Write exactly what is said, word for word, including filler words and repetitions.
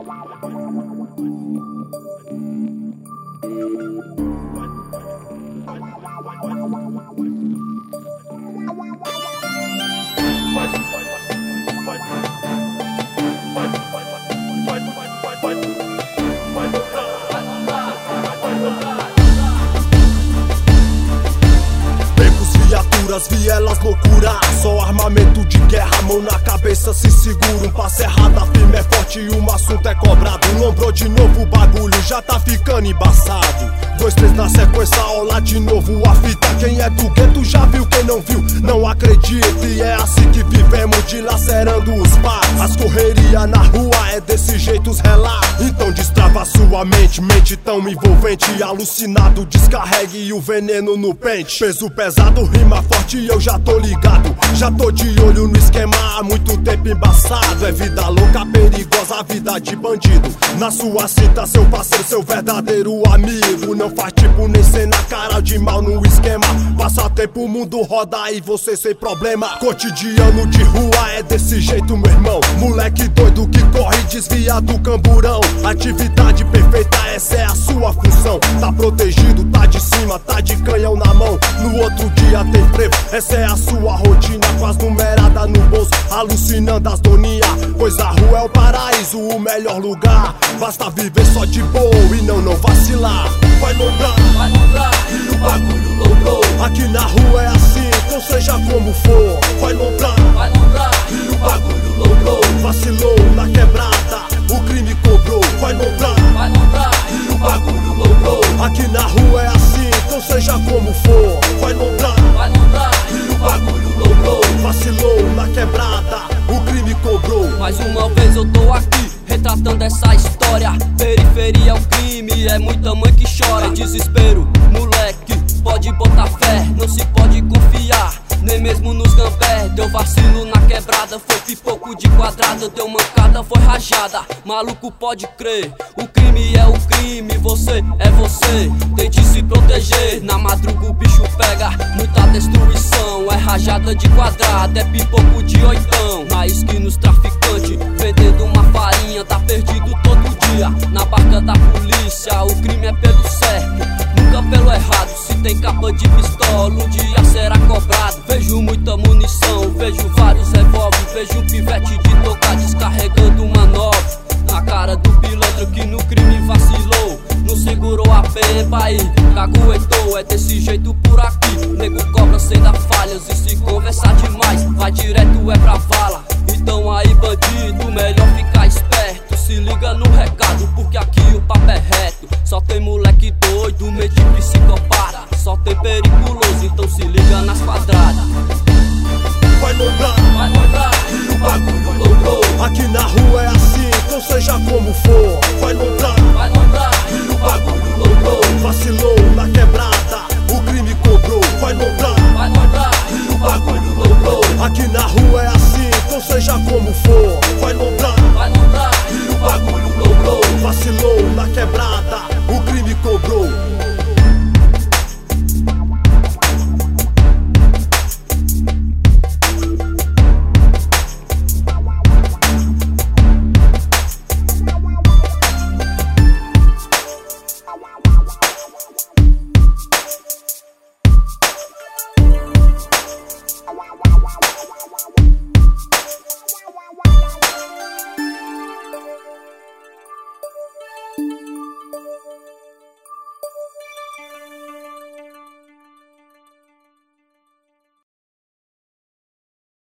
Vielas, loucura, só armamento de guerra, mão na cabeça, se segura. Um passo errado, a firme é forte e um assunto é cobrado. Lombrou de novo o bagulho, já tá ficando embaçado. Dois, três na sequência, olá de novo a fita. Quem é do gueto já viu, quem não viu não acredita. E é assim que vivemos, dilacerando os passos. As correrias na rua é desse jeito os relatos. Então destrava sua mente, mente tão envolvente. Alucinado, descarregue o veneno no pente. Peso pesado, rima forte e eu já tô ligado. Já tô de olho no esquema há muito tempo embaçado. É vida louca, perigosa, vida de bandido. Na sua cita, seu parceiro, seu verdadeiro amigo. Não faz tipo nem cena, cara de mal no esquema. Passa tempo, o mundo roda e você sem problema. Cotidiano de rua é desse jeito, meu irmão. Moleque doido que corre e desvia do camburão. Atividade perfeita, essa é a sua função. Tá protegido, tá de cima, tá de canhão na mão. No outro dia tem frevo, essa é a sua rotina. Com as numeradas no bolso, alucinando as doninhas. Pois a rua é o paraíso, o melhor lugar. Basta viver só de boa e não, não vacilar. Vai lograr, vai lograr, e o bagulho logrou. Aqui na rua é assim, então seja como for. Vai lograr, vai lograr, e o bagulho logrou. Vacilou na quebrada, o crime cobrou. Vai lograr, vai lograr, e o bagulho logrou. Aqui na rua é assim, então seja como for. Vai lograr, vai lograr, e o bagulho logrou. Vacilou na quebrada, o crime cobrou. Mais uma vez eu tô aqui, retratando essa história. Periferia é o crime, é muita mãe que chora. É desespero, moleque, pode botar fé. Não se pode confiar, nem mesmo nos gambé. Deu vacilo na quebrada, foi pipoco de quadrada. Deu mancada, foi rajada, maluco pode crer. O crime é o crime, você é você. Tente se proteger, na madruga o bicho pega. Muita destruição, é rajada de quadrada, é pipoco de oitão.